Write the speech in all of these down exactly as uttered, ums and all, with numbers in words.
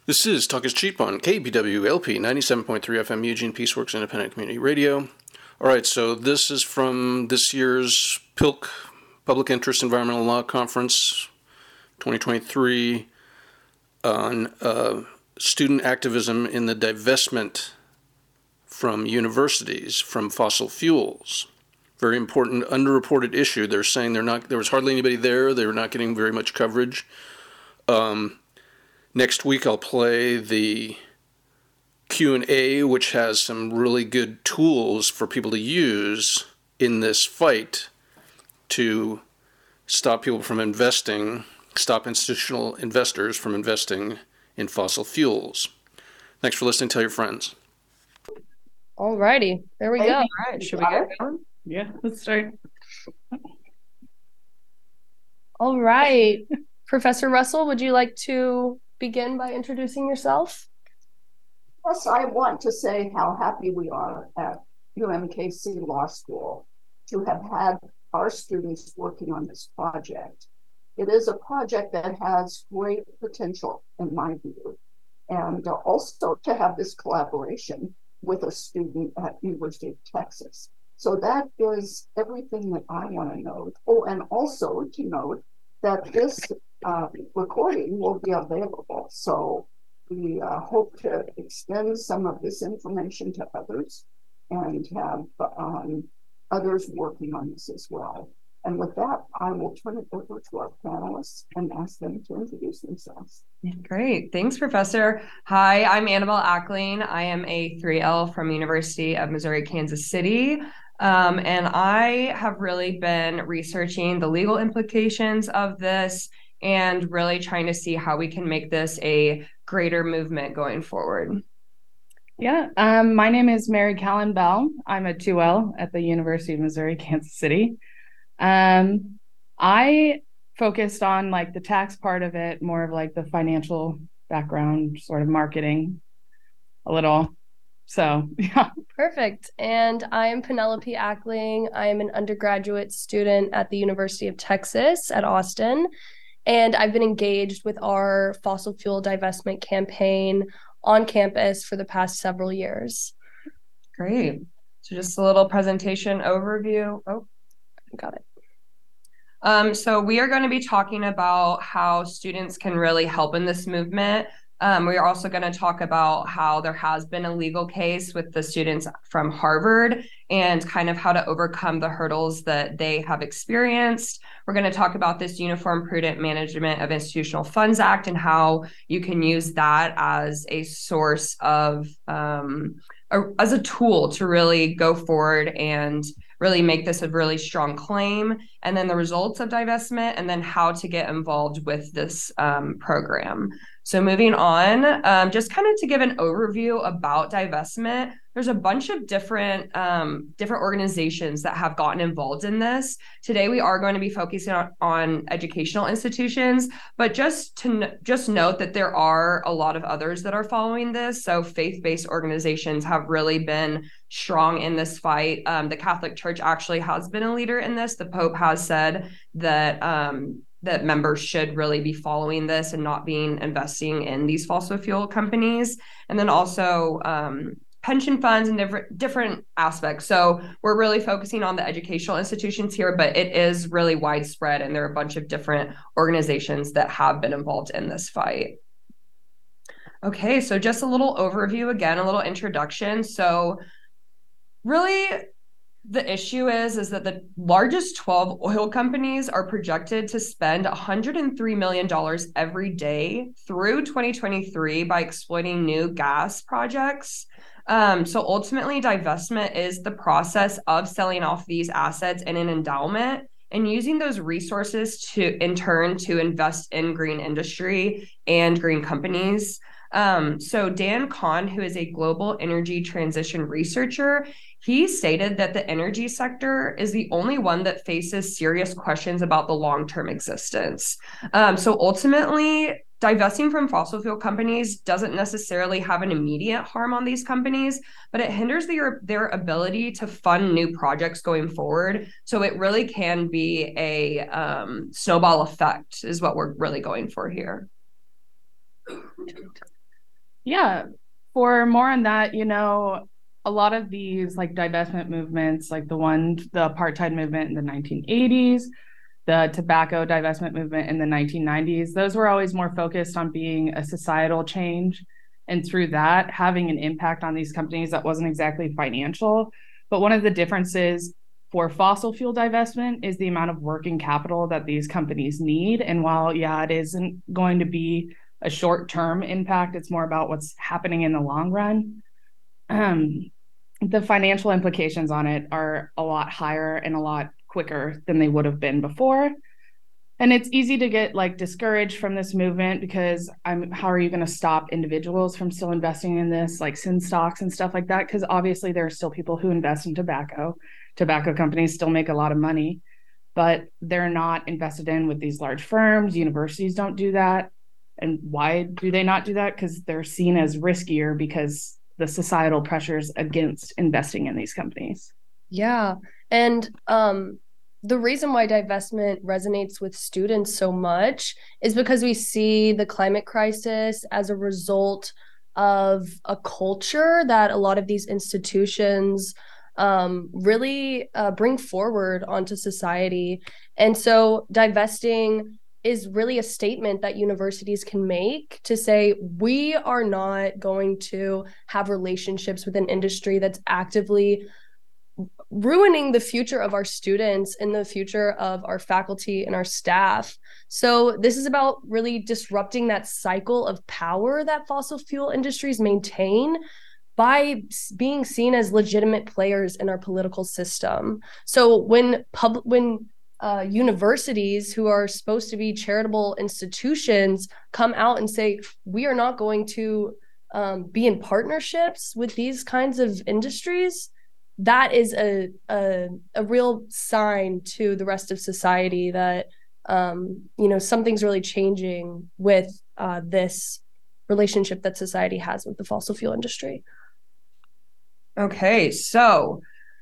This is Talk is Cheap on K B W L P ninety-seven point three F M Eugene Peaceworks Independent Community Radio. All right, so this is from this year's P I L C, Public Interest Environmental Law Conference twenty twenty-three on uh, student activism in the divestment from universities from fossil fuels. Very important, underreported issue. They're saying they're not. There was hardly anybody there. They were not getting very much coverage. Um, next week, I'll play the Q and A, which has some really good tools for people to use in this fight to stop people from investing, stop institutional investors from investing in fossil fuels. Thanks for listening. Tell your friends. All righty, there we Hey, go. All right, should we get going? Yeah, let's start. All right, Professor Russell, would you like to begin by introducing yourself? Yes, I want to say how happy we are at U M K C Law School to have had our students working on this project. It is a project that has great potential, in my view, and also to have this collaboration with a student at University of Texas. So that is everything that I want to know. Oh, and also to note that this uh, recording will be available. So we uh, hope to extend some of this information to others and have um, others working on this as well. And with that, I will turn it over to our panelists and ask them to introduce themselves. Great. Thanks, Professor. Hi, I'm Annabelle Ackling. I am a three L from University of Missouri, Kansas City. Um, and I have really been researching the legal implications of this and really trying to see how we can make this a greater movement going forward. Yeah, um, my name is Mary Callan Bell. I'm a two L at the University of Missouri, Kansas City. Um, I focused on like the tax part of it, more of like the financial background, sort of marketing a little. So, yeah. Perfect. And I'm Penelope Ackling. I am an undergraduate student at the University of Texas at Austin. And I've been engaged with our fossil fuel divestment campaign on campus for the past several years. Great. So just a little presentation overview. Oh, got it. Um, so we are going to be talking about how students can really help in this movement. Um, we are also going to talk about how there has been a legal case with the students from Harvard and kind of how to overcome the hurdles that they have experienced. We're going to talk about this Uniform Prudent Management of Institutional Funds Act and how you can use that as a source of, um, a, as a tool to really go forward and really make this a really strong claim, and then the results of divestment, and then how to get involved with this um, program. So moving on, um, just kind of to give an overview about divestment, there's a bunch of different um, different organizations that have gotten involved in this. Today, we are going to be focusing on, on educational institutions, but just to just note that there are a lot of others that are following this. So faith-based organizations have really been strong in this fight. Um, the Catholic Church actually has been a leader in this. The Pope has said that um, that members should really be following this and not being investing in these fossil fuel companies. And then also um, pension funds and different different aspects. So we're really focusing on the educational institutions here, but it is really widespread, and there are a bunch of different organizations that have been involved in this fight. Okay, so just a little overview again, a little introduction. So really, the issue is, is that the largest twelve oil companies are projected to spend one hundred three million dollars every day through twenty twenty-three by exploiting new gas projects. Um, so ultimately, divestment is the process of selling off these assets in an endowment and using those resources to, in turn, to invest in green industry and green companies. Um, so Dan Kahn, who is a global energy transition researcher, he stated that the energy sector is the only one that faces serious questions about the long-term existence. Um, so ultimately, divesting from fossil fuel companies doesn't necessarily have an immediate harm on these companies, but it hinders their, their ability to fund new projects going forward. So it really can be a um, snowball effect is what we're really going for here. Yeah, for more on that, you know, a lot of these like divestment movements, like the one, the apartheid movement in the nineteen eighties, the tobacco divestment movement in the nineteen nineties, those were always more focused on being a societal change. And through that, having an impact on these companies that wasn't exactly financial. But one of the differences for fossil fuel divestment is the amount of working capital that these companies need. And while, yeah, it isn't going to be a short-term impact, it's more about what's happening in the long run. Um, the financial implications on it are a lot higher and a lot quicker than they would have been before. And it's easy to get like discouraged from this movement because I'm how are you going to stop individuals from still investing in this, like sin stocks and stuff like that? Because obviously there are still people who invest in tobacco. Tobacco companies still make a lot of money, but they're not invested in with these large firms. Universities don't do that. And why do they not do that? Because they're seen as riskier because the societal pressures against investing in these companies. Yeah. And um, the reason why divestment resonates with students so much is because we see the climate crisis as a result of a culture that a lot of these institutions um, really uh, bring forward onto society. And so divesting is really a statement that universities can make to say, we are not going to have relationships with an industry that's actively ruining the future of our students and the future of our faculty and our staff. So this is about really disrupting that cycle of power that fossil fuel industries maintain by being seen as legitimate players in our political system. So when pub when uh, universities who are supposed to be charitable institutions come out and say, we are not going to um, be in partnerships with these kinds of industries, that is a, a a real sign to the rest of society that um, you know something's really changing with uh, this relationship that society has with the fossil fuel industry. Okay, so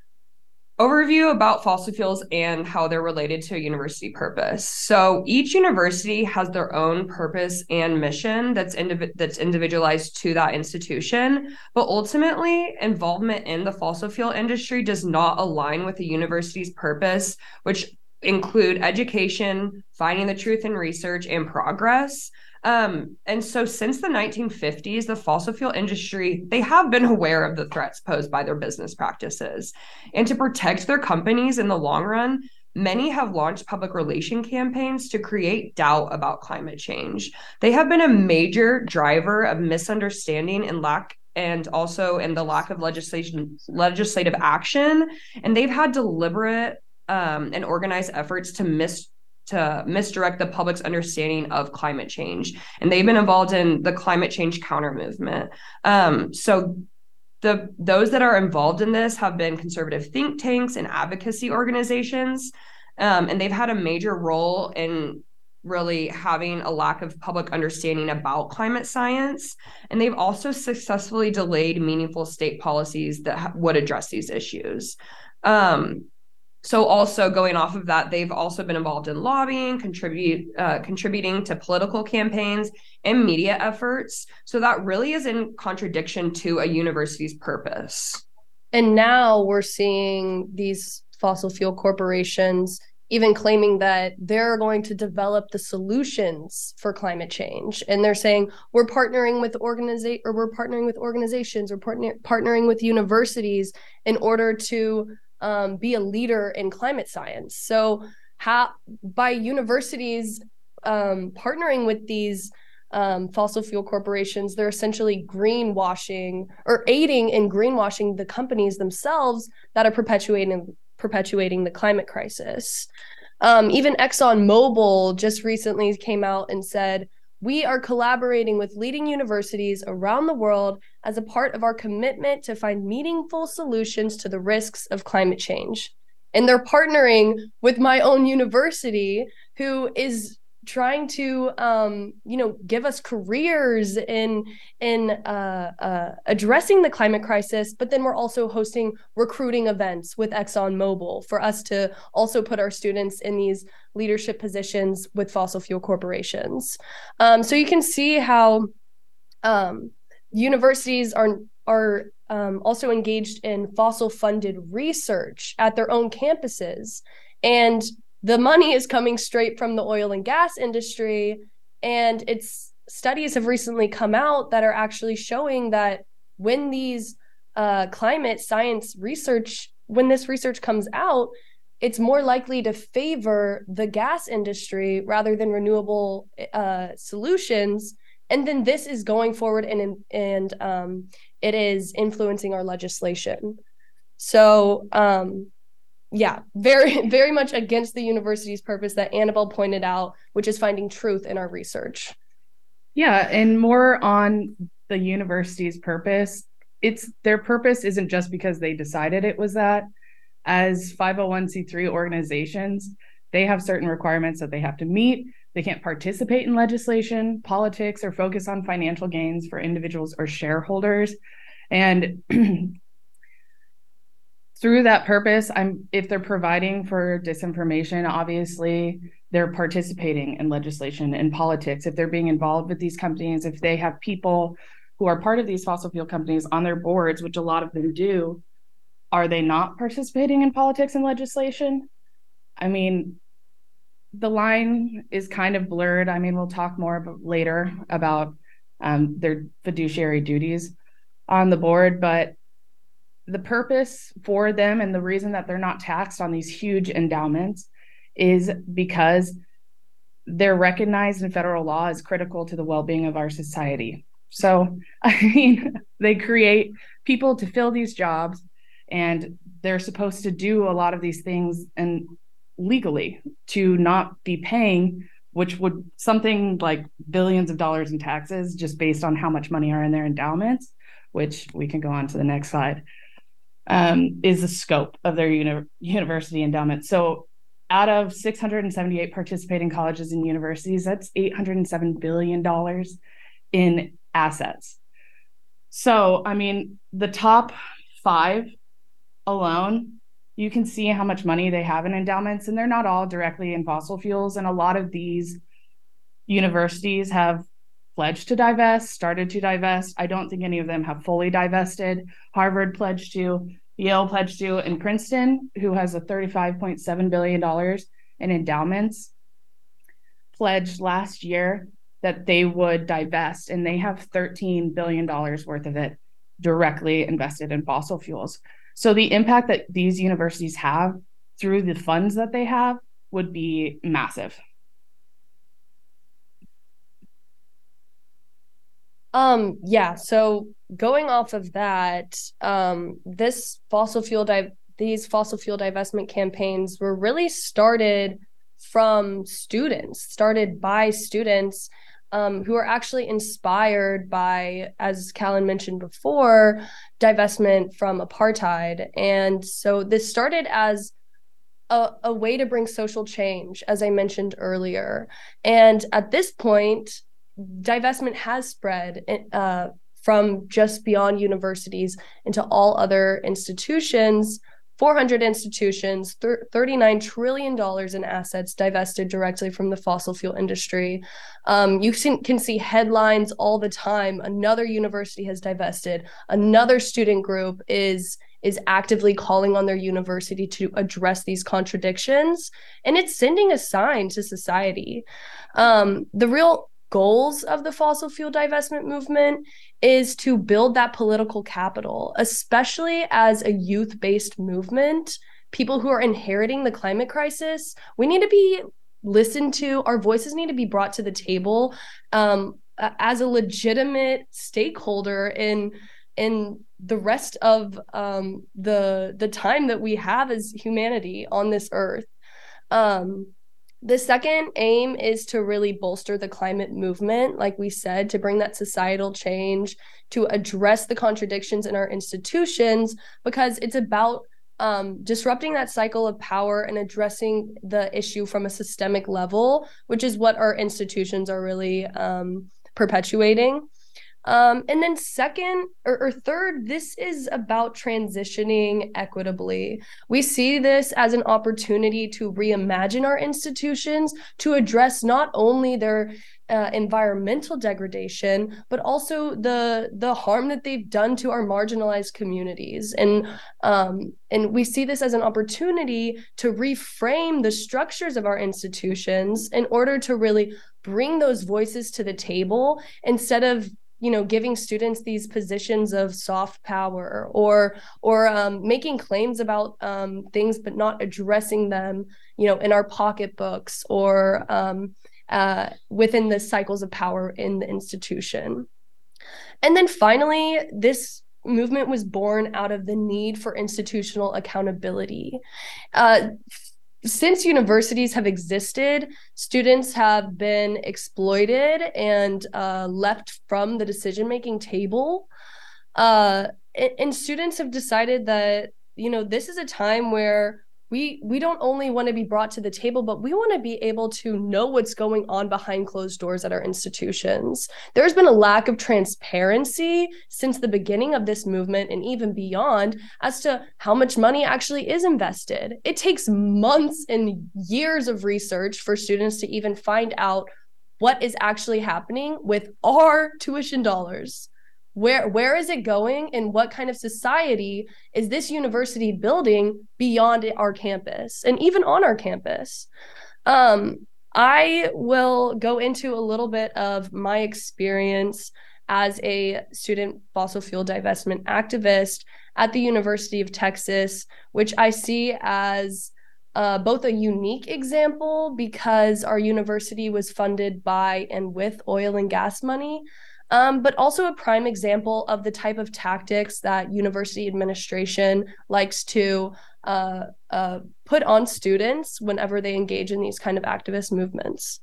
overview about fossil fuels and how they're related to a university purpose. So each university has their own purpose and mission that's indiv- that's individualized to that institution, but ultimately involvement in the fossil fuel industry does not align with the university's purpose, which include education, finding the truth in research, and progress. Um, and so since the nineteen fifties, the fossil fuel industry, they have been aware of the threats posed by their business practices. And to protect their companies in the long run, many have launched public relation campaigns to create doubt about climate change. They have been a major driver of misunderstanding and lack and also in the lack of legislation, legislative action. And they've had deliberate um, and organized efforts to mis to misdirect the public's understanding of climate change. And they've been involved in the climate change counter movement. Um, so the those that are involved in this have been conservative think tanks and advocacy organizations. Um, and they've had a major role in really having a lack of public understanding about climate science. And they've also successfully delayed meaningful state policies that ha- would address these issues. Um, So also going off of that, they've also been involved in lobbying, contribute, uh, contributing to political campaigns and media efforts. So that really is in contradiction to a university's purpose. And now we're seeing these fossil fuel corporations even claiming that they're going to develop the solutions for climate change. And they're saying, we're partnering with organiza- or we're partnering with organizations, or partner- partnering with universities in order to Um, be a leader in climate science. So how by universities um, partnering with these um, fossil fuel corporations, they're essentially greenwashing or aiding in greenwashing the companies themselves that are perpetuating perpetuating the climate crisis. Um, even ExxonMobil just recently came out and said, we are collaborating with leading universities around the world as a part of our commitment to find meaningful solutions to the risks of climate change. And they're partnering with my own university, who is trying to, um, you know, give us careers in in uh, uh, addressing the climate crisis. But then we're also hosting recruiting events with ExxonMobil for us to also put our students in these leadership positions with fossil fuel corporations. Um, so you can see how um, universities are are um, also engaged in fossil-funded research at their own campuses, and the money is coming straight from the oil and gas industry. And it's studies have recently come out that are actually showing that when these uh, climate science research, when this research comes out, it's more likely to favor the gas industry rather than renewable uh, solutions. And then this is going forward and and um, it is influencing our legislation. So um, yeah, very, very much against the university's purpose that Annabelle pointed out, which is finding truth in our research. Yeah, and more on the university's purpose. It's their purpose isn't just because they decided it was that. As five oh one c three organizations, they have certain requirements that they have to meet. They can't participate in legislation, politics, or focus on financial gains for individuals or shareholders. And through that purpose, I'm if they're providing for disinformation, obviously they're participating in legislation and politics. If they're being involved with these companies, if they have people who are part of these fossil fuel companies on their boards, which a lot of them do, are they not participating in politics and legislation? I mean, the line is kind of blurred. I mean, we'll talk more about later about um, their fiduciary duties on the board, but the purpose for them and the reason that they're not taxed on these huge endowments is because they're recognized in federal law as critical to the well-being of our society. So, I mean, they create people to fill these jobs, and they're supposed to do a lot of these things and legally to not be paying, which would something like billions of dollars in taxes just based on how much money are in their endowments, which we can go on to the next slide, um, is the scope of their uni- university endowment. So out of six hundred seventy-eight participating colleges and universities, that's eight hundred seven billion dollars in assets. So, I mean, the top five alone, you can see how much money they have in endowments, and they're not all directly in fossil fuels. And a lot of these universities have pledged to divest, started to divest. I don't think any of them have fully divested. Harvard pledged to, Yale pledged to, and Princeton, who has a thirty-five point seven billion dollars in endowments, pledged last year that they would divest, and they have thirteen billion dollars worth of it directly invested in fossil fuels. So the impact that these universities have through the funds that they have would be massive. Um, yeah, so going off of that, um, this fossil fuel di- these fossil fuel divestment campaigns were really started from students, started by students um, who are actually inspired by, as Callan mentioned before, divestment from apartheid. And so this started as a, a way to bring social change, as I mentioned earlier. And at this point, divestment has spread uh, from just beyond universities into all other institutions. four hundred institutions, thirty-nine trillion dollars in assets divested directly from the fossil fuel industry. Um, you can see headlines all the time. Another university has divested. Another student group is is actively calling on their university to address these contradictions. And it's sending a sign to society. Um, the real goals of the fossil fuel divestment movement is to build that political capital, especially as a youth-based movement, people who are inheriting the climate crisis. We need to be listened to. Our voices need to be brought to the table um, as a legitimate stakeholder in in the rest of um, the the time that we have as humanity on this earth. Um, The second aim is to really bolster the climate movement, like we said, to bring that societal change, to address the contradictions in our institutions, because it's about um, disrupting that cycle of power and addressing the issue from a systemic level, which is what our institutions are really um, perpetuating. Um, and then second or, or third, this is about transitioning equitably. We see this as an opportunity to reimagine our institutions to address not only their uh, environmental degradation, but also the the harm that they've done to our marginalized communities. And um, and we see this as an opportunity to reframe the structures of our institutions in order to really bring those voices to the table instead of you know, giving students these positions of soft power or or um, making claims about um, things but not addressing them, you know, in our pocketbooks or um, uh, within the cycles of power in the institution. And then finally, this movement was born out of the need for institutional accountability. Uh, Since universities have existed, students have been exploited and uh, left from the decision-making table. Uh, and, and students have decided that, you know, this is a time where we we don't only want to be brought to the table, but we want to be able to know what's going on behind closed doors at our institutions. There's been a lack of transparency since the beginning of this movement and even beyond as to how much money actually is invested. It takes months and years of research for students to even find out what is actually happening with our tuition dollars. Where where is it going, and what kind of society is this university building beyond our campus and even on our campus? Um, I will go into a little bit of my experience as a student fossil fuel divestment activist at the University of Texas, which I see as uh, both a unique example because our university was funded by and with oil and gas money, Um, but also a prime example of the type of tactics that university administration likes to uh, uh, put on students whenever they engage in these kind of activist movements.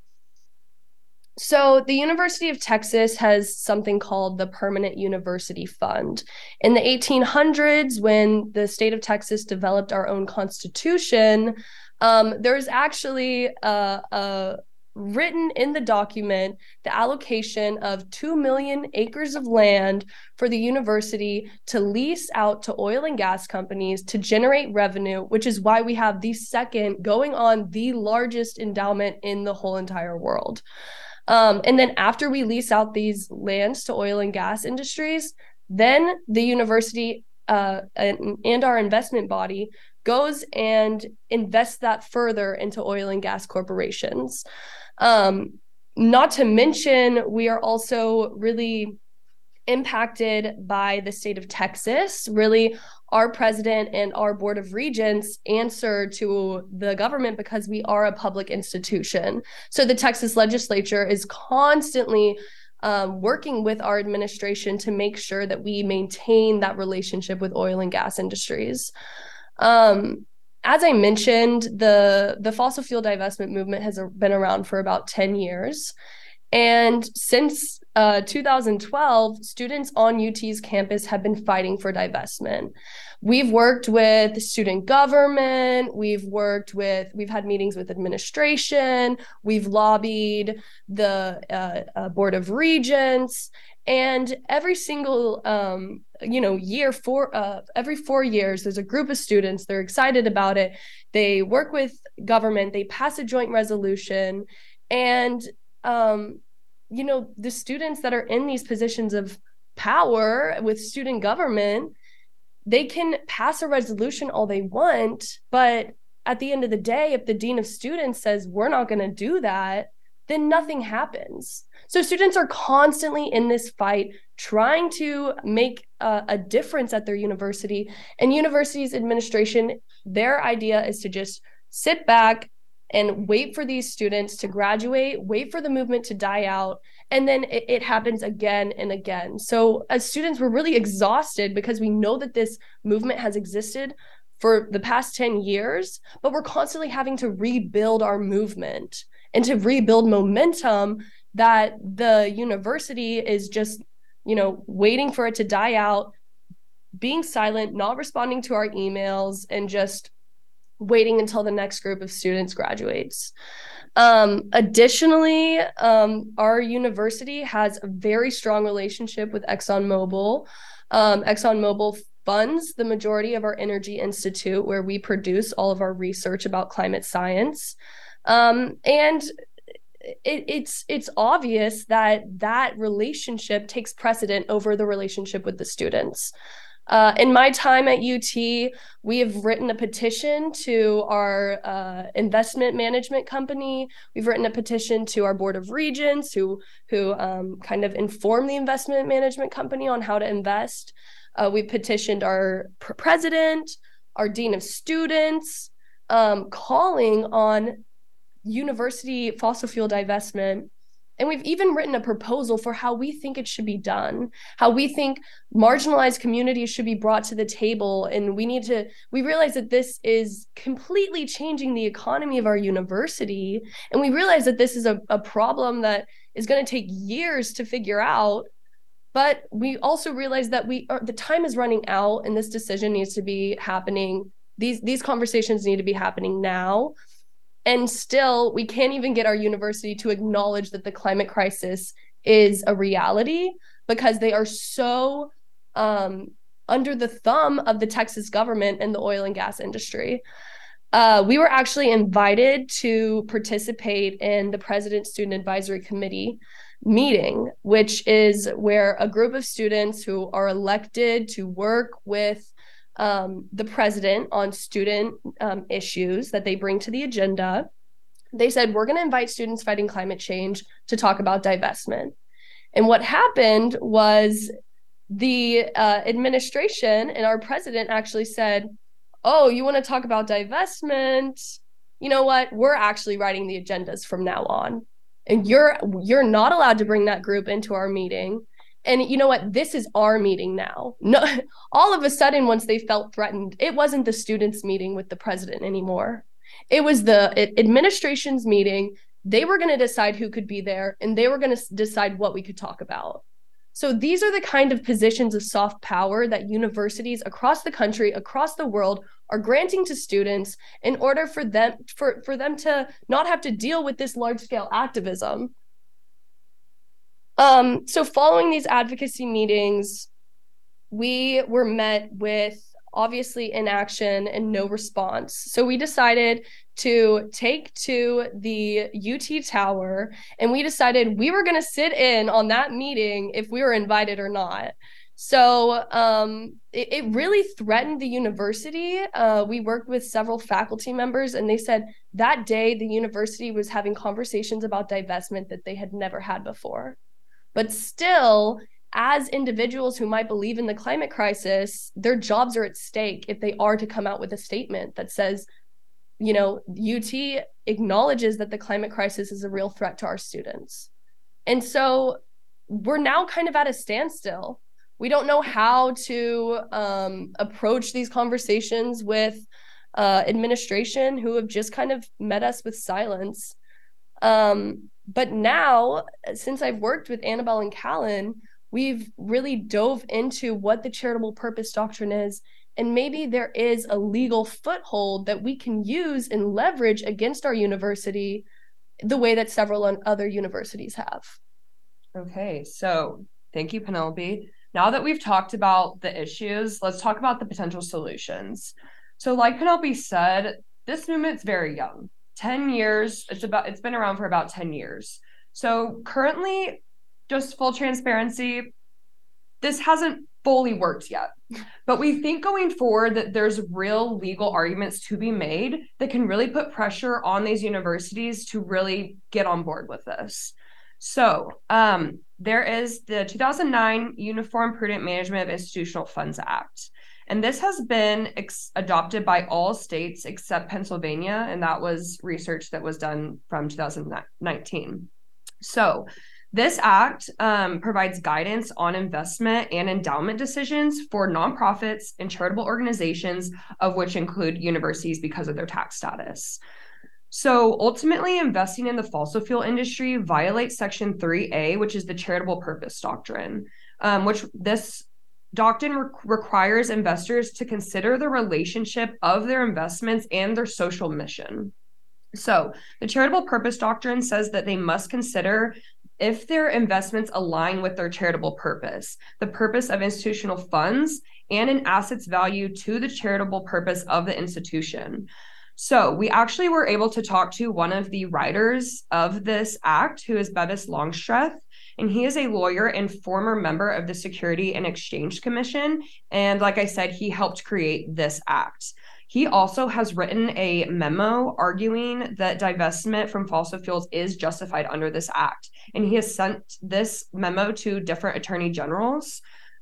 So the University of Texas has something called the Permanent University Fund. In the eighteen hundreds, when the state of Texas developed our own constitution, um, there's actually a, a written in the document the allocation of two million acres of land for the university to lease out to oil and gas companies to generate revenue, which is why we have the second going on the largest endowment in the whole entire world. Um, and then after we lease out these lands to oil and gas industries, then the university uh, and, and our investment body goes and invests that further into oil and gas corporations. Um, not to mention, we are also really impacted by the state of Texas. Really, our president and our board of regents answer to the government because we are a public institution. So the Texas legislature is constantly um, working with our administration to make sure that we maintain that relationship with oil and gas industries. Um, As I mentioned, the, the fossil fuel divestment movement has been around for about ten years. And since uh, two thousand twelve, students on U T's campus have been fighting for divestment. We've worked with student government, we've worked with, we've had meetings with administration, we've lobbied the uh, uh, Board of Regents, and every single, um, you know, year, four, uh, every four years, there's a group of students, they're excited about it, they work with government, they pass a joint resolution, and um, you know, the students that are in these positions of power with student government, they can pass a resolution all they want, but at the end of the day, if the dean of students says we're not going to do that, then nothing happens. So students are constantly in this fight, trying to make a, a difference at their university. And universities administration, their idea is to just sit back and wait for these students to graduate, wait for the movement to die out, and then it, it happens again and again. So as students, we're really exhausted because we know that this movement has existed for the past ten years, but we're constantly having to rebuild our movement and to rebuild momentum that the university is just, you know, waiting for it to die out, being silent, not responding to our emails, and just waiting until the next group of students graduates. Um, additionally, um, our university has a very strong relationship with ExxonMobil. Um, ExxonMobil funds the majority of our Energy Institute, where we produce all of our research about climate science. Um, and it, it's it's obvious that that relationship takes precedent over the relationship with the students. Uh, in my time at U T, we have written a petition to our uh, investment management company. We've written a petition to our board of regents, who who um, kind of inform the investment management company on how to invest. Uh, we petitioned our pr- president, our dean of students, um, calling on university fossil fuel divestment. And we've even written a proposal for how we think it should be done, how we think marginalized communities should be brought to the table. And we need to, we realize that this is completely changing the economy of our university. And we realize that this is a, a problem that is going to take years to figure out. But we also realize that we are, the time is running out, and this decision needs to be happening. These, these conversations need to be happening now. And still, we can't even get our university to acknowledge that the climate crisis is a reality, because they are so um, under the thumb of the Texas government and the oil and gas industry. Uh, we were actually invited to participate in the President's Student Advisory Committee meeting, which is where a group of students who are elected to work with Um, the president on student um, issues that they bring to the agenda. They said, we're going to invite students fighting climate change to talk about divestment. And what happened was the uh, administration and our president actually said, oh, you want to talk about divestment? You know what? We're actually writing the agendas from now on. And you're you're not allowed to bring that group into our meeting. And you know what? This is our meeting now. No, all of a sudden, once they felt threatened, it wasn't the students' meeting with the president anymore. It was the administration's meeting. They were going to decide who could be there, and they were going to decide what we could talk about. So these are the kind of positions of soft power that universities across the country, across the world, are granting to students in order for them for, for them to not have to deal with this large-scale activism. Um, so following these advocacy meetings, we were met with obviously inaction and no response. So we decided to take to the U T Tower, and we decided we were going to sit in on that meeting if we were invited or not. So um, it, it really threatened the university. Uh, we worked with several faculty members, and they said that day the university was having conversations about divestment that they had never had before. But still, as individuals who might believe in the climate crisis, their jobs are at stake if they are to come out with a statement that says, you know, U T acknowledges that the climate crisis is a real threat to our students. And so we're now kind of at a standstill. We don't know how to um, approach these conversations with uh, administration, who have just kind of met us with silence. Um, But now, since I've worked with Annabelle and Callan, we've really dove into what the charitable purpose doctrine is, and maybe there is a legal foothold that we can use and leverage against our university the way that several other universities have. Okay, so thank you, Penelope. Now that we've talked about the issues, let's talk about the potential solutions. So like Penelope said, this movement's very young. ten years, it's about it's been around for about ten years. So currently, just full transparency, this hasn't fully worked yet. But we think going forward that there's real legal arguments to be made that can really put pressure on these universities to really get on board with this. So um, there is the two thousand nine Uniform Prudent Management of Institutional Funds Act. And this has been ex- adopted by all states except Pennsylvania, and that was research that was done from two thousand nineteen. So this act um, provides guidance on investment and endowment decisions for nonprofits and charitable organizations, of which include universities because of their tax status. So ultimately, investing in the fossil fuel industry violates Section three A, which is the charitable purpose doctrine, um, which this doctrine re- requires investors to consider the relationship of their investments and their social mission. So the charitable purpose doctrine says that they must consider if their investments align with their charitable purpose, the purpose of institutional funds, and an asset's value to the charitable purpose of the institution. So we actually were able to talk to one of the writers of this act, who is Bevis Longstreth, and he is a lawyer and former member of the Security and Exchange Commission. And like I said, he helped create this act. He also has written a memo arguing that divestment from fossil fuels is justified under this act. And he has sent this memo to different attorney generals.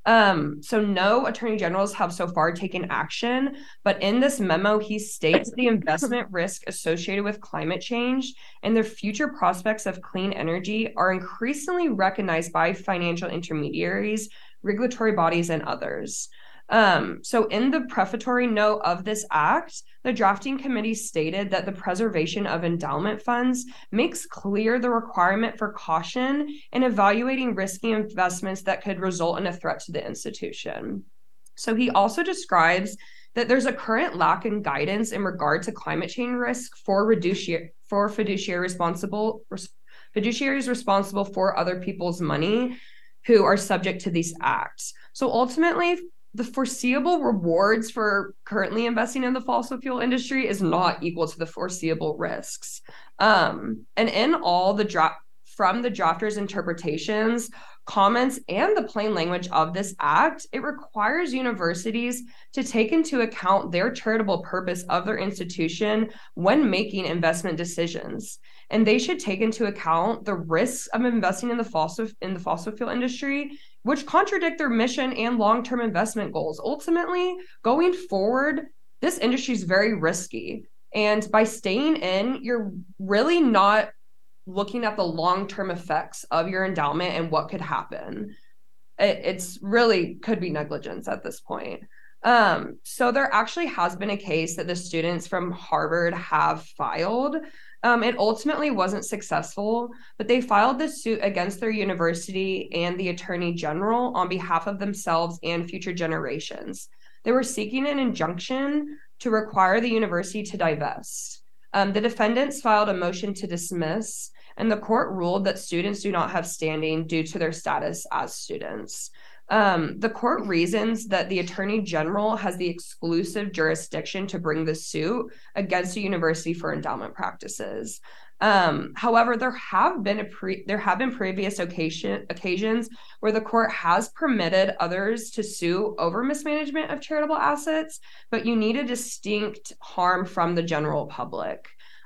Um, so no attorney generals have so far taken action, but in this memo, he states the investment risk associated with climate change and the future prospects of clean energy are increasingly recognized by financial intermediaries, regulatory bodies, and others. Um, so in the prefatory note of this act, the drafting committee stated that the preservation of endowment funds makes clear the requirement for caution in evaluating risky investments that could result in a threat to the institution. So he also describes that there's a current lack in guidance in regard to climate change risk for fiduciary, for fiduciary responsible, fiduciaries responsible for other people's money who are subject to these acts. So ultimately, the foreseeable rewards for currently investing in the fossil fuel industry is not equal to the foreseeable risks. Um, and in all the draft, from the drafters' interpretations, comments, and the plain language of this act, it requires universities to take into account their charitable purpose of their institution when making investment decisions. And they should take into account the risks of investing in the fossil in the fossil fuel industry, which contradict their mission and long-term investment goals. Ultimately, going forward, this industry is very risky. And by staying in, you're really not looking at the long-term effects of your endowment and what could happen. It, it's really could be negligence at this point. Um, so there actually has been a case that the students from Harvard have filed. Um, it ultimately wasn't successful, but they filed this suit against their university and the attorney general on behalf of themselves and future generations. They were seeking an injunction to require the university to divest. Um, the defendants filed a motion to dismiss, and the court ruled that students do not have standing due to their status as students. Um, the court reasons that the attorney general has the exclusive jurisdiction to bring the suit against a university for endowment practices. Um, however, there have been a pre- there have been previous occasion occasions where the court has permitted others to sue over mismanagement of charitable assets, but you need a distinct harm from the general public.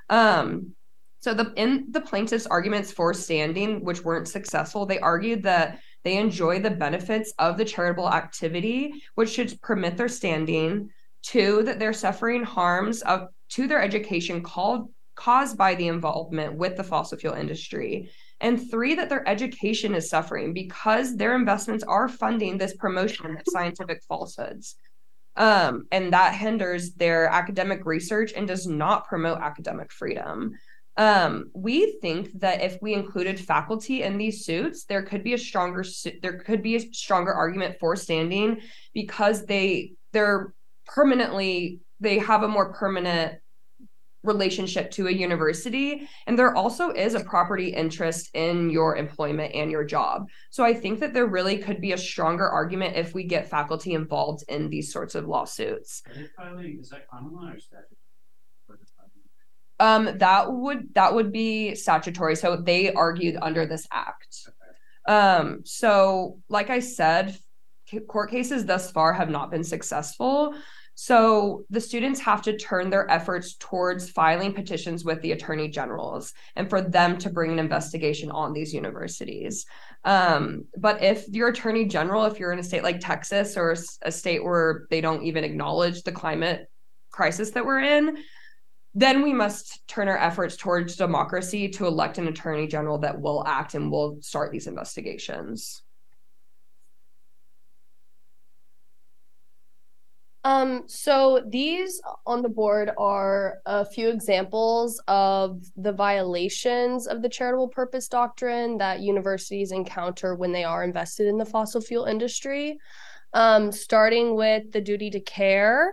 Um, so the in the plaintiff's arguments for standing, which weren't successful, they argued that they enjoy the benefits of the charitable activity, which should permit their standing. Two, that they're suffering harms of to their education called, caused by the involvement with the fossil fuel industry. And three, that their education is suffering because their investments are funding this promotion of scientific falsehoods. Um, and that hinders their academic research and does not promote academic freedom. Um, we think that if we included faculty in these suits, there could be a stronger there could be a stronger argument for standing because they they're permanently they have a more permanent relationship to a university, and there also is a property interest in your employment and your job. So I think that there really could be a stronger argument if we get faculty involved in these sorts of lawsuits. Is that common law or statute? Um, that would that would be statutory. So they argued under this act. Um, so like I said, court cases thus far have not been successful. So the students have to turn their efforts towards filing petitions with the attorney generals and for them to bring an investigation on these universities. Um, but if your attorney general, if you're in a state like Texas or a state where they don't even acknowledge the climate crisis that we're in, then we must turn our efforts towards democracy to elect an attorney general that will act and will start these investigations. Um, so these on the board are a few examples of the violations of the charitable purpose doctrine that universities encounter when they are invested in the fossil fuel industry, um, starting with the duty to care.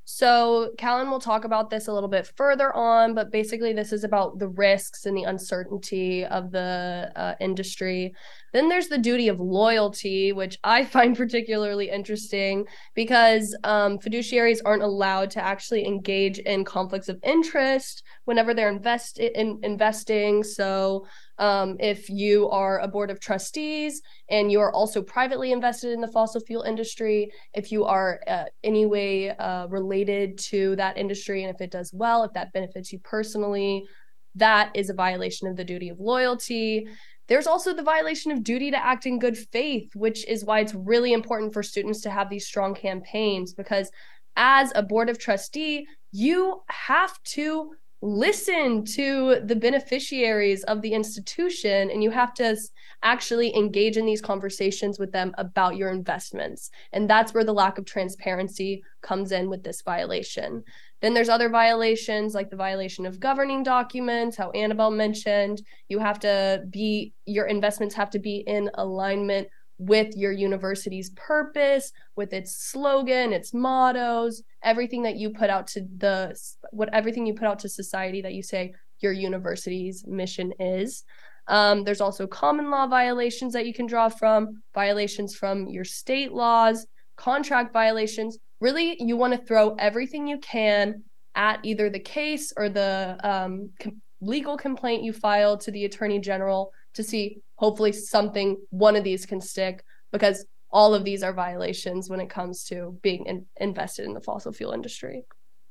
So Callan will talk about this a little bit further on, but basically this is about the risks and the uncertainty of the uh, industry. Then there's the duty of loyalty, which I find particularly interesting because um, fiduciaries aren't allowed to actually engage in conflicts of interest whenever they're invest in investing. So um, if you are a board of trustees and you are also privately invested in the fossil fuel industry, if you are uh, anyway uh, related to that industry, and if it does well, if that benefits you personally, that is a violation of the duty of loyalty. There's also the violation of duty to act in good faith, which is why it's really important for students to have these strong campaigns, because as a board of trustee, you have to listen to the beneficiaries of the institution, and you have to actually engage in these conversations with them about your investments. And that's where the lack of transparency comes in with this violation. Then there's other violations like the violation of governing documents, how Annabelle mentioned. You have to be, your investments have to be in alignment with your university's purpose, with its slogan, its mottos, everything that you put out to the, what everything you put out to society that you say your university's mission is. Um, there's also common law violations that you can draw from, violations from your state laws, contract violations. Really, you want to throw everything you can at either the case or the um, com- legal complaint you filed to the Attorney General to see hopefully something, one of these can stick, because all of these are violations when it comes to being in- invested in the fossil fuel industry.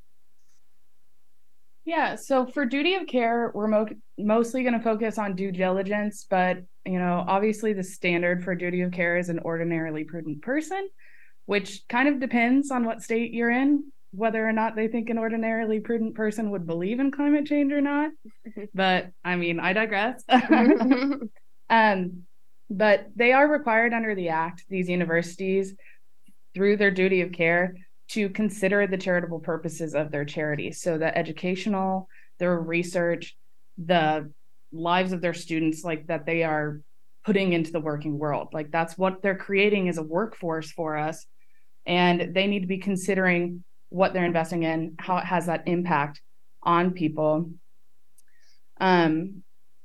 Yeah, so for duty of care, we're mo- mostly going to focus on due diligence, but, you know, obviously the standard for duty of care is an ordinarily prudent person, which kind of depends on what state you're in, whether or not they think an ordinarily prudent person would believe in climate change or not. But I mean, I digress. um, but they are required under the Act, these universities, through their duty of care, to consider the charitable purposes of their charity. So the educational, their research, the lives of their students, like that they are putting into the working world. Like that's what they're creating as a workforce for us. And they need to be considering what they're investing in, how it has that impact on people. Um,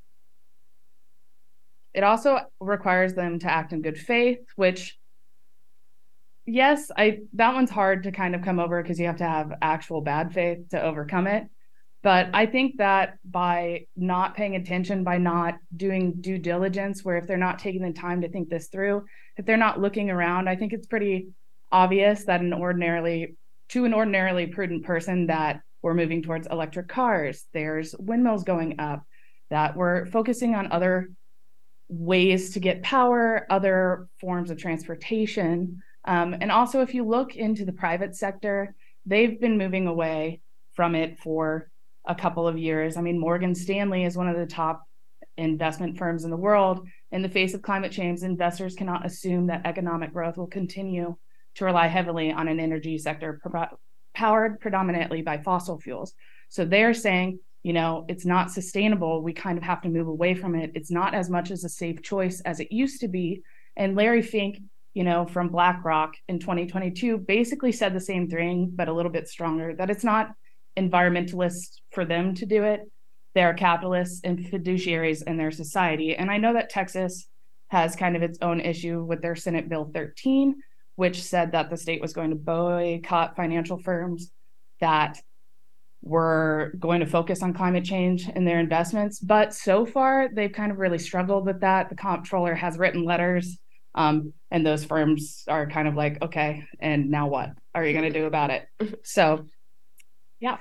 it also requires them to act in good faith, which yes, I that one's hard to kind of come over because you have to have actual bad faith to overcome it. But I think that by not paying attention, by not doing due diligence, where if they're not taking the time to think this through, if they're not looking around, I think it's pretty obvious that an ordinarily, to an ordinarily prudent person, that we're moving towards electric cars, there's windmills going up, that we're focusing on other ways to get power, other forms of transportation. Um, and also, if you look into the private sector, they've been moving away from it for a couple of years. I mean, Morgan Stanley is one of the top investment firms in the world. In the face of climate change, investors cannot assume that economic growth will continue to rely heavily on an energy sector pro- powered predominantly by fossil fuels. So they're saying, you know, it's not sustainable. We kind of have to move away from it. It's not as much as a safe choice as it used to be. And Larry Fink, you know, from BlackRock in twenty twenty-two, basically said the same thing, but a little bit stronger, that it's not environmentalists for them to do it. They're capitalists and fiduciaries in their society. And I know that Texas has kind of its own issue with their Senate Bill thirteen, which said that the state was going to boycott financial firms that were going to focus on climate change in their investments. But so far, they've kind of really struggled with that. The comptroller has written letters, um, and those firms are kind of like, okay, and now what are you going to do about it? So, yeah.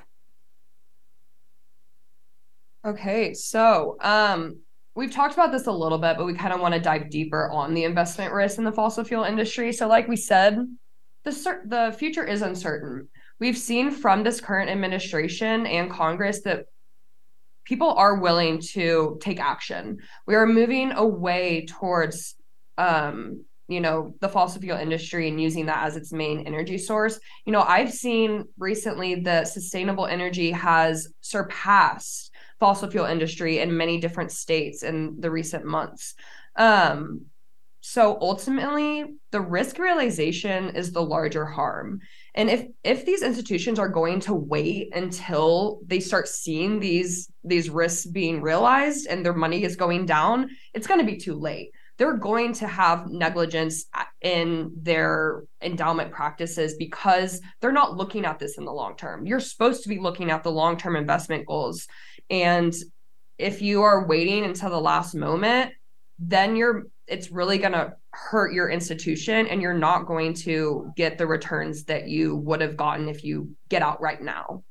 Okay, so um, we've talked about this a little bit, but we kind of want to dive deeper on the investment risk in the fossil fuel industry. So like we said, the cer- the future is uncertain. We've seen from this current administration and Congress that people are willing to take action. We are moving away towards, um, you know, the fossil fuel industry and using that as its main energy source. You know, I've seen recently that sustainable energy has surpassed fossil fuel industry in many different states in the recent months. Um, So ultimately, the risk realization is the larger harm. And if if these institutions are going to wait until they start seeing these these risks being realized and their money is going down, it's going to be too late. They're going to have negligence in their endowment practices because they're not looking at this in the long term. You're supposed to be looking at the long-term investment goals. And if you are waiting until the last moment, then you're it's really going to hurt your institution, and you're not going to get the returns that you would have gotten if you get out right now.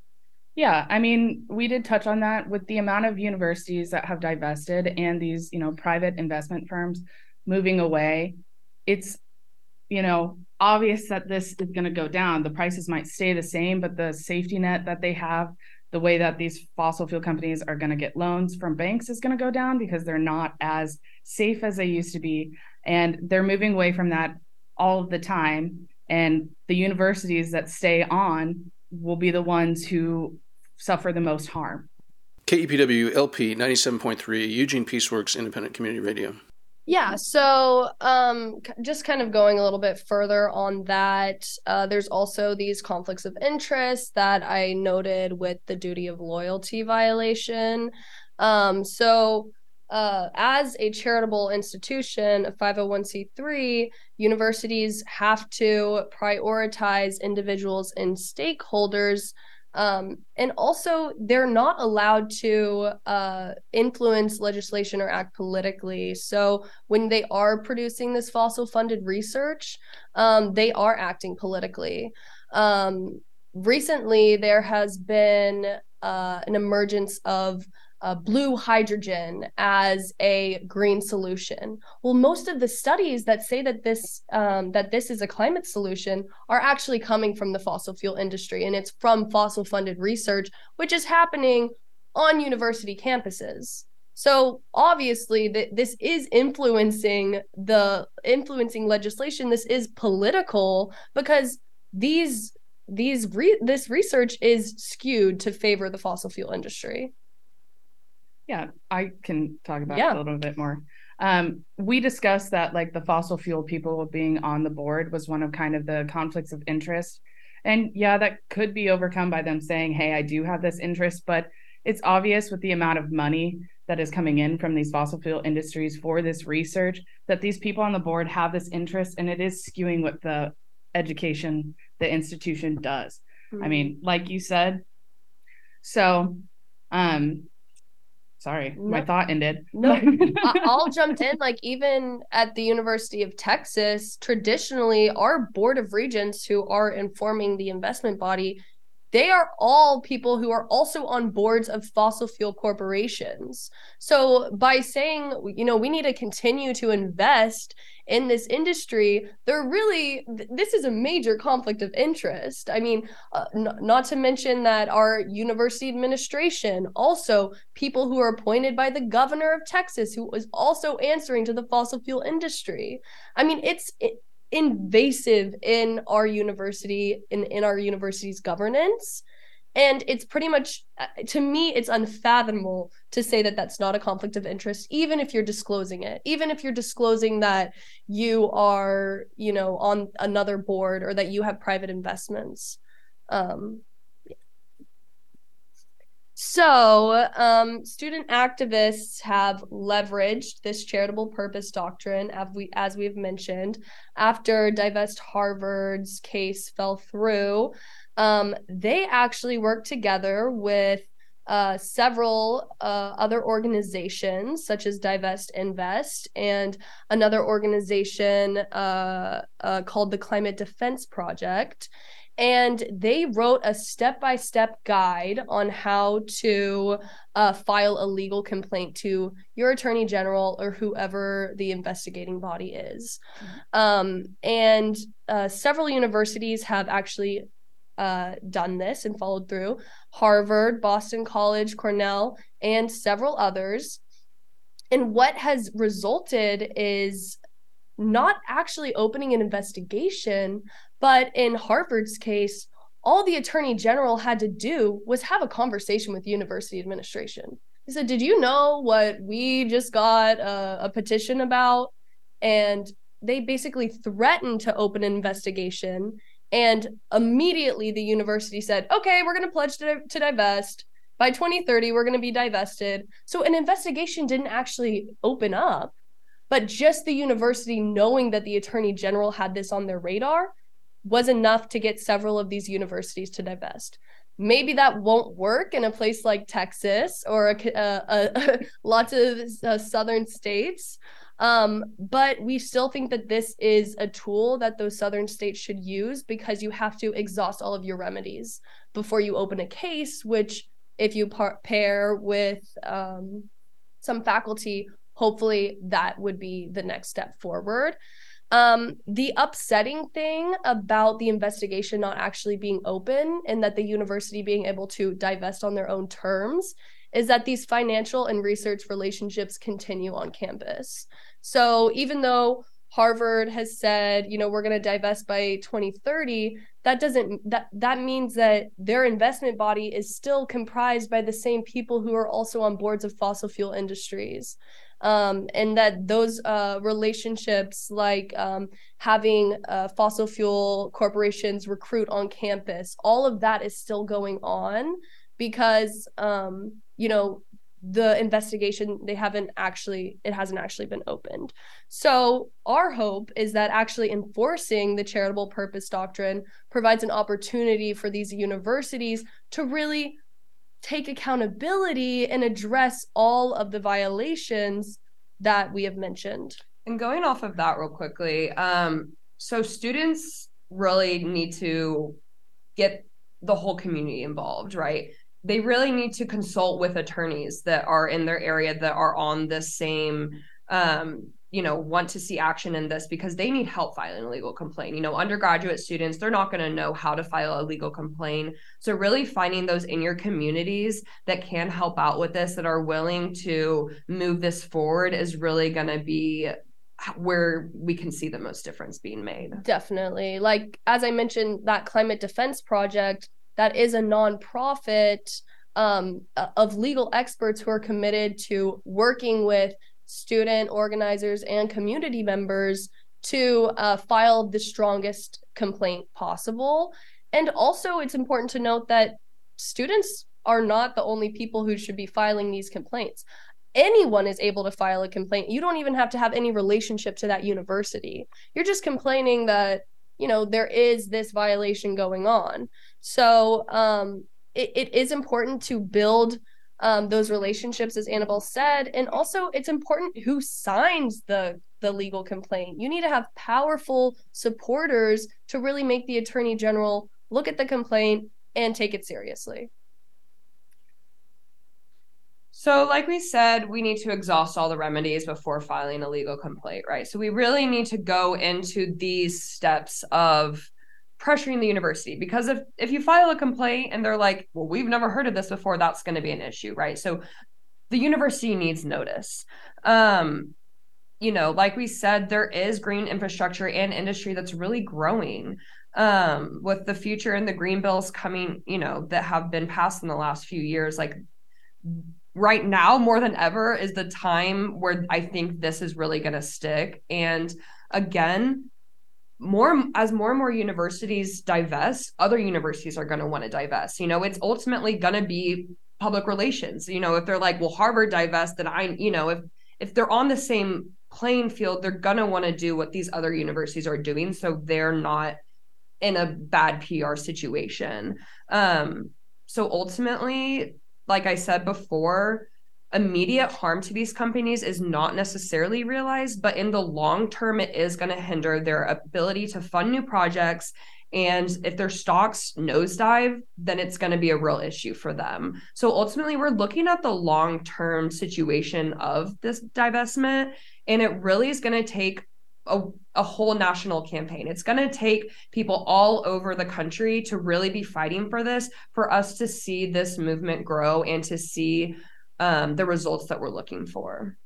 Yeah, I mean, we did touch on that with the amount of universities that have divested and these, you know, private investment firms moving away. It's, you know, obvious that this is going to go down. The prices might stay the same, but the safety net that they have, the way that these fossil fuel companies are going to get loans from banks is going to go down because they're not as safe as they used to be. And they're moving away from that all of the time. And the universities that stay on will be the ones who suffer the most harm. K E P W L P ninety-seven point three, Eugene Peaceworks Independent Community Radio. Yeah, so um, just kind of going a little bit further on that, uh, there's also these conflicts of interest that I noted with the duty of loyalty violation. Um, so uh, as a charitable institution, a five oh one c three, universities have to prioritize individuals and stakeholders. Um, and also, they're not allowed to uh, influence legislation or act politically. So when they are producing this fossil-funded research, um, they are acting politically. Um, recently, there has been uh, an emergence of Uh, blue hydrogen as a green solution. Well, most of the studies that say that this um, that this is a climate solution are actually coming from the fossil fuel industry, and it's from fossil funded research, which is happening on university campuses. So obviously, th- this is influencing the influencing legislation. This is political because these these re- this research is skewed to favor the fossil fuel industry. Yeah, I can talk about yeah. it a little bit more. Um, we discussed that like the fossil fuel people being on the board was one of kind of the conflicts of interest. And yeah, that could be overcome by them saying, hey, I do have this interest, but it's obvious with the amount of money that is coming in from these fossil fuel industries for this research that these people on the board have this interest, and it is skewing what the education, the institution does. Mm-hmm. I mean, like you said, so, um, Sorry, no, my thought ended. No, I'll jump in. Like, even at the University of Texas, traditionally, our board of regents who are informing the investment body, they are all people who are also on boards of fossil fuel corporations. So by saying, you know, we need to continue to invest in this industry, they're really, this is a major conflict of interest. I mean, uh, n- not to mention that our university administration, also people who are appointed by the governor of Texas, who is also answering to the fossil fuel industry. I mean, it's it, invasive in our university, in, in our university's governance. And it's pretty much, to me, it's unfathomable to say that that's not a conflict of interest, even if you're disclosing it, even if you're disclosing that you are, you know, on another board or that you have private investments. Um, yeah. So um, student activists have leveraged this charitable purpose doctrine, as, we, as we've mentioned, after Divest Harvard's case fell through. Um, they actually worked together with uh, several uh, other organizations, such as Divest Invest and another organization uh, uh, called the Climate Defense Project. And they wrote a step-by-step guide on how to uh, file a legal complaint to your attorney general or whoever the investigating body is. Mm-hmm. Um, and uh, several universities have actually Uh, done this and followed through. Harvard, Boston College, Cornell, and several others. And what has resulted is not actually opening an investigation, but in Harvard's case, all the attorney general had to do was have a conversation with university administration. He said, did you know what we just got a, a petition about? and they basically threatened to open an investigation. And immediately the university said, okay, we're going to pledge to, to divest. By twenty thirty, we're going to be divested. So an investigation didn't actually open up, but just the university knowing that the attorney general had this on their radar was enough to get several of these universities to divest. Maybe that won't work in a place like Texas or a, a, a, lots of uh, southern states. Um, but we still think that this is a tool that those southern states should use, because you have to exhaust all of your remedies before you open a case, which if you par- pair with um, some faculty, hopefully that would be the next step forward. Um, the upsetting thing about the investigation not actually being open and that the university being able to divest on their own terms is that these financial and research relationships continue on campus. So even though Harvard has said, you know, we're going to divest by twenty thirty, that doesn't, that, that means that their investment body is still comprised by the same people who are also on boards of fossil fuel industries. Um, and that those uh, relationships, like um, having uh, fossil fuel corporations recruit on campus, all of that is still going on because, um, you know, the investigation, they haven't actually, it hasn't actually been opened. So our hope is that actually enforcing the charitable purpose doctrine provides an opportunity for these universities to really take accountability and address all of the violations that we have mentioned. And going off of that real quickly, um, so students really need to get the whole community involved, right? They really need to consult with attorneys that are in their area that are on the same, um, you know, want to see action in this, because they need help filing a legal complaint. You know, undergraduate students, they're not going to know how to file a legal complaint. So really finding those in your communities that can help out with this, that are willing to move this forward, is really going to be where we can see the most difference being made. Definitely. Like, as I mentioned, that Climate Defense Project, that is a nonprofit um, of legal experts who are committed to working with student organizers and community members to uh, file the strongest complaint possible. And also, it's important to note that students are not the only people who should be filing these complaints. Anyone is able to file a complaint. You don't even have to have any relationship to that university. You're just complaining that, you know, there is this violation going on. So um, it, it is important to build um, those relationships, as Annabelle said. And also, it's important who signs the, the legal complaint. You need to have powerful supporters to really make the attorney general look at the complaint and take it seriously. So like we said, we need to exhaust all the remedies before filing a legal complaint, right? So we really need to go into these steps of pressuring the university, because if, if you file a complaint and they're like, well, we've never heard of this before, that's going to be an issue, right? So the university needs notice. Um, you know, like we said, there is green infrastructure and industry that's really growing. Um, with the future and the green bills coming, you know, that have been passed in the last few years, like right now, more than ever, is the time where I think this is really going to stick. And again, more as more and more universities divest, other universities are going to want to divest. You know, it's ultimately going to be public relations. You know, if they're like, well, Harvard divest, then I, you know, if if they're on the same playing field, they're going to want to do what these other universities are doing, so they're not in a bad P R situation. Um, so ultimately, like I said before, immediate harm to these companies is not necessarily realized, but in the long term, it is going to hinder their ability to fund new projects. And if their stocks nosedive, then it's going to be a real issue for them. So ultimately, we're looking at the long-term situation of this divestment, and it really is going to take a, a whole national campaign. It's going to take people all over the country to really be fighting for this, for us to see this movement grow and to see um, the results that we're looking for.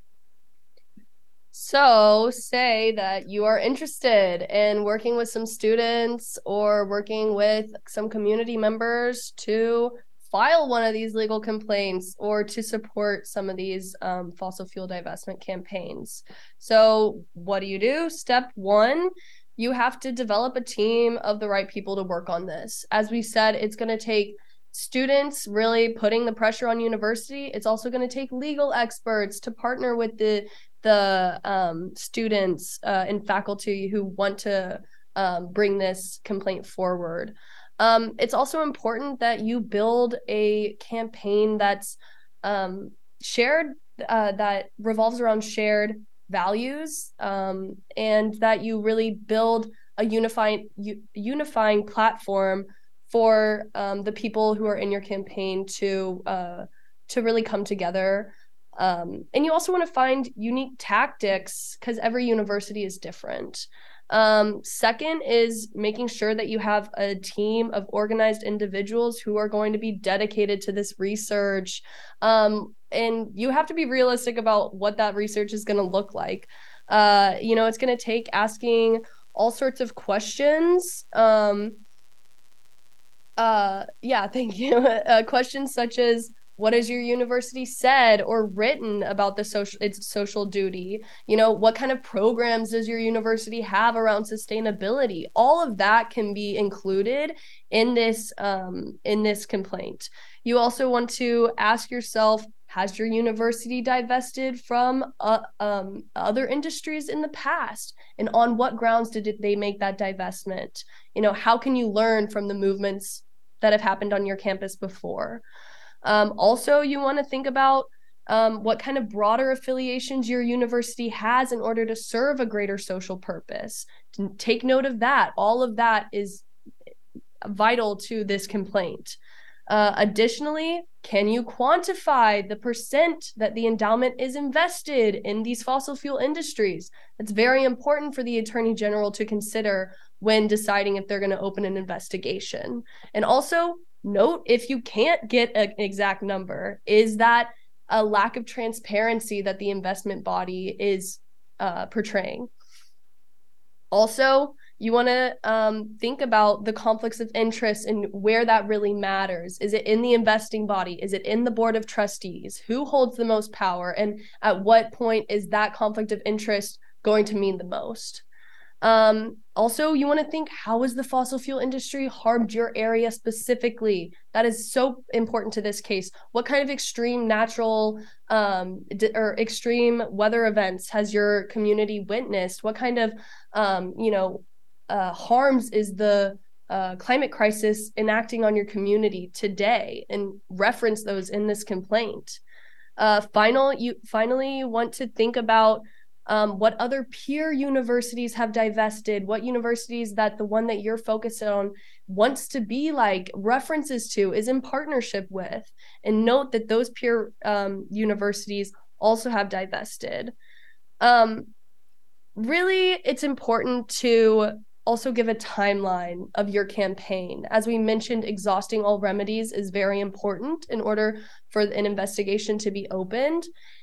So say that you are interested in working with some students or working with some community members to file one of these legal complaints or to support some of these um, fossil fuel divestment campaigns. So what do you do? Step one, you have to develop a team of the right people to work on this. As we said, it's going to take students really putting the pressure on university. It's also going to take legal experts to partner with the the um, students uh, and faculty who want to um, bring this complaint forward. Um, it's also important that you build a campaign that's um, shared, uh, that revolves around shared values, um, and that you really build a unifying u- unifying platform for um, the people who are in your campaign to uh, to really come together. Um, and you also want to find unique tactics because every university is different. Um, second is making sure that you have a team of organized individuals who are going to be dedicated to this research. Um, and you have to be realistic about what that research is going to look like. Uh, you know, it's going to take asking all sorts of questions. Um, uh, yeah, thank you. Uh, questions such as, what has your university said or written about the social its social duty? You know, what kind of programs does your university have around sustainability? All of that can be included in this um, in this complaint. You also want to ask yourself, has your university divested from uh, um, other industries in the past? And on what grounds did they make that divestment? You know, how can you learn from the movements that have happened on your campus before? Um, also, you want to think about um, what kind of broader affiliations your university has in order to serve a greater social purpose. Take note of that. All of that is vital to this complaint. Uh, additionally, can you quantify the percent that the endowment is invested in these fossil fuel industries? That's very important for the Attorney General to consider when deciding if they're going to open an investigation. And also, note, if you can't get an exact number, is that a lack of transparency that the investment body is uh, portraying? Also, you want to um, think about the conflicts of interest and where that really matters. Is it in the investing body? Is it in the board of trustees? Who holds the most power? And at what point is that conflict of interest going to mean the most? Um, also, you want to think, how has the fossil fuel industry harmed your area specifically? That is so important to this case. What kind of extreme natural um, d- or extreme weather events has your community witnessed? What kind of, um, you know, uh, harms is the uh, climate crisis enacting on your community today? And reference those in this complaint. Uh, final, you finally you want to think about Um, what other peer universities have divested, what universities that the one that you're focused on wants to be like, references to, is in partnership with, and note that those peer um, universities also have divested. Um, really, it's important to also give a timeline of your campaign. As we mentioned, exhausting all remedies is very important in order for an investigation to be opened.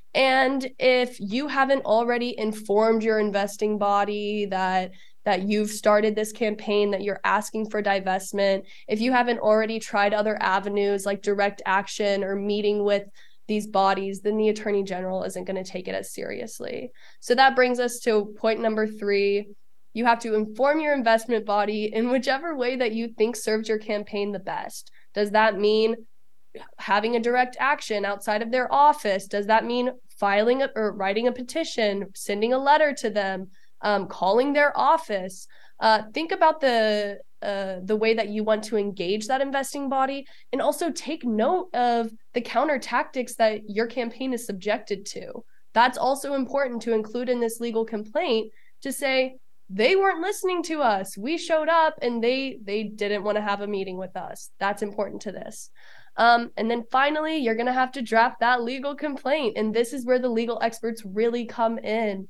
And if you haven't already informed your investing body that that you've started this campaign, that you're asking for divestment, if you haven't already tried other avenues like direct action or meeting with these bodies, then the Attorney General isn't going to take it as seriously. So that brings us to point number three. You have to inform your investment body in whichever way that you think serves your campaign the best. Does that mean having a direct action outside of their office? Does that mean filing a, or writing a petition, sending a letter to them, um, calling their office? Uh, think about the uh, the way that you want to engage that investing body, and also take note of the counter tactics that your campaign is subjected to. That's also important to include in this legal complaint, to say, they weren't listening to us. We showed up and they they didn't want to have a meeting with us. That's important to this. Um, and then finally, you're going to have to draft that legal complaint. And this is where the legal experts really come in.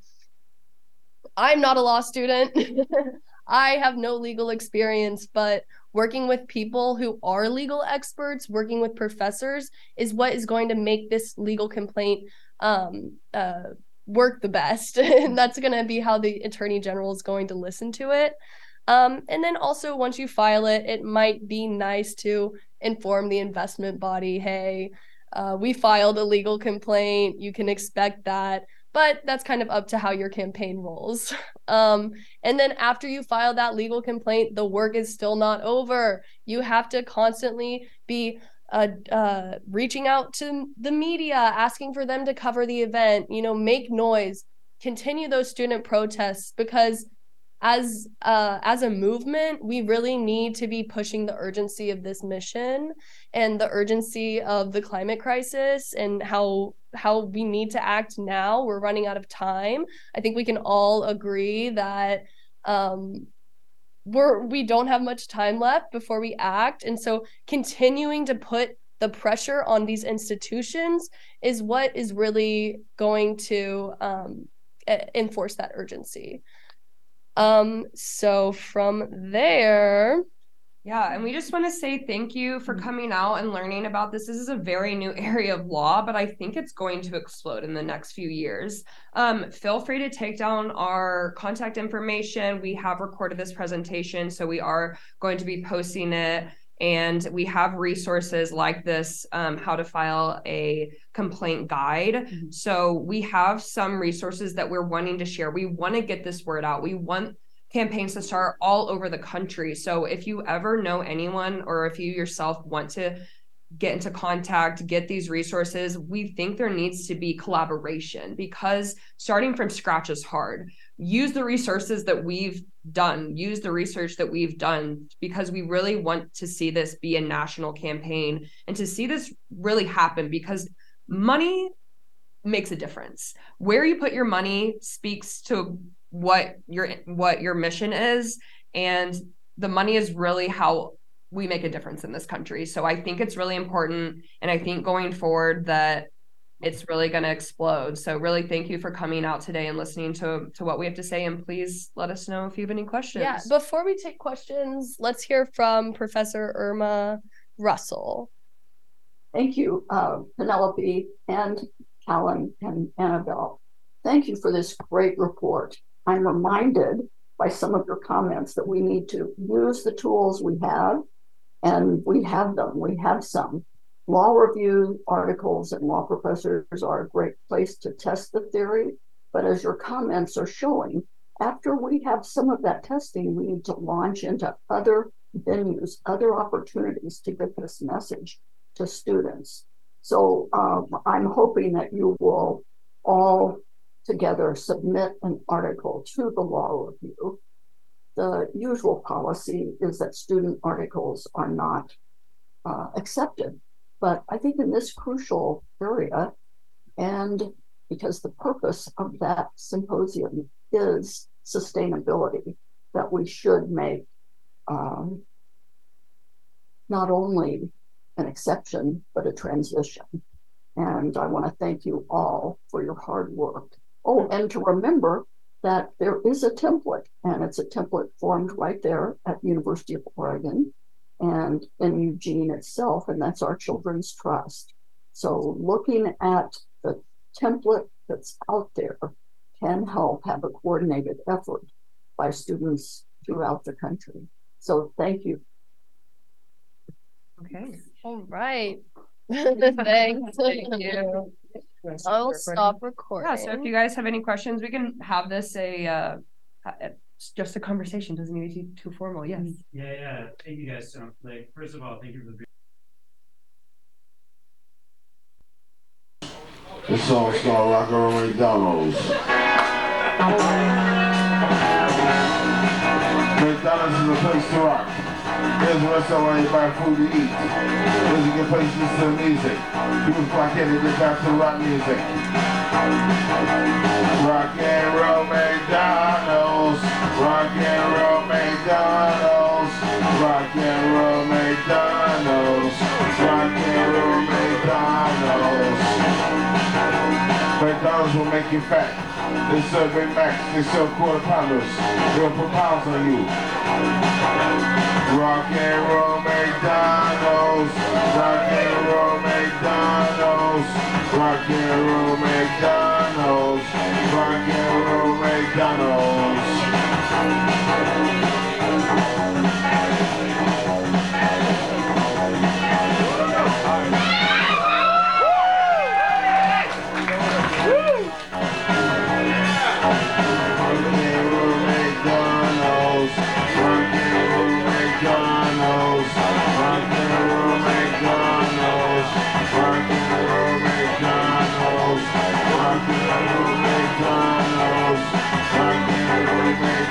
I'm not a law student. I have no legal experience, but working with people who are legal experts, working with professors, is what is going to make this legal complaint um, uh, work the best. And that's going to be how the Attorney General is going to listen to it. Um, and then also, once you file it, it might be nice to inform the investment body, hey, uh, we filed a legal complaint, you can expect that. But that's kind of up to how your campaign rolls. Um, and then after you file that legal complaint, the work is still not over. You have to constantly be uh, uh, reaching out to the media, asking for them to cover the event, you know, make noise, continue those student protests, because as uh, as a movement, we really need to be pushing the urgency of this mission and the urgency of the climate crisis and how how we need to act now. We're running out of time. I think we can all agree that um, we're we don't have much time left before we act, and so continuing to put the pressure on these institutions is what is really going to um, enforce that urgency. Um, so from there, yeah, and we just want to say thank you for coming out and learning about this. This is a very new area of law, but I think it's going to explode in the next few years. Um, feel free to take down our contact information. We have recorded this presentation, so we are going to be posting it. And we have resources like this, um, how to file a complaint guide. Mm-hmm. So we have some resources that we're wanting to share. We want to get this word out. We want campaigns to start all over the country. So if you ever know anyone, or if you yourself want to get into contact, get these resources, we think there needs to be collaboration, because starting from scratch is hard. Use the resources that we've done, use the research that we've done, because we really want to see this be a national campaign and to see this really happen, because money makes a difference. Where you put your money speaks to what your what your mission is, and the money is really how we make a difference in this country. So I think it's really important, and I think going forward that it's really going to explode. So really thank you for coming out today and listening to, to what we have to say, and please let us know if you have any questions. Yeah, before we take questions, let's hear from Professor Irma Russell. Thank you, uh, Penelope and Callan and Annabelle. Thank you for this great report. I'm reminded by some of your comments that we need to use the tools we have, and we have them. We have some. Law review articles and law professors are a great place to test the theory, but as your comments are showing, after we have some of that testing, we need to launch into other venues, other opportunities to get this message to students. So um, I'm hoping that you will all together submit an article to the law review. The usual policy is that student articles are not uh, accepted. But I think in this crucial area, and because the purpose of that symposium is sustainability, that we should make um, not only an exception, but a transition. And I want to thank you all for your hard work. Oh, and to remember that there is a template, and it's a template formed right there at the University of Oregon and in Eugene itself, and that's our Children's Trust. So looking at the template that's out there can help have a coordinated effort by students throughout the country. So thank you. Okay. All right. Thanks. Thank you. I'll stop recording. Yeah, so if you guys have any questions, we can have this a uh, just a conversation. Doesn't need to be too formal. Yes. Yeah, yeah. Thank you guys. So, like, first of all, thank you for the. This song's called Rock Around McDonald's. McDonald's is a place to rock. There's a restaurant where you buy food to eat. There's a good place to listen to music. People flock in to get back to rock music. Rock and roll McDonald's. Rock and roll McDonald's. Rock and roll McDonald's. Rock and roll McDonald's. McDonald's will make you fat. They sell Big Macs, they sell quarter pounders. They'll put pounds on you. Rock and roll McDonald's. Rock and roll McDonald's. Rock and roll McDonald's. Rock and roll McDonald's.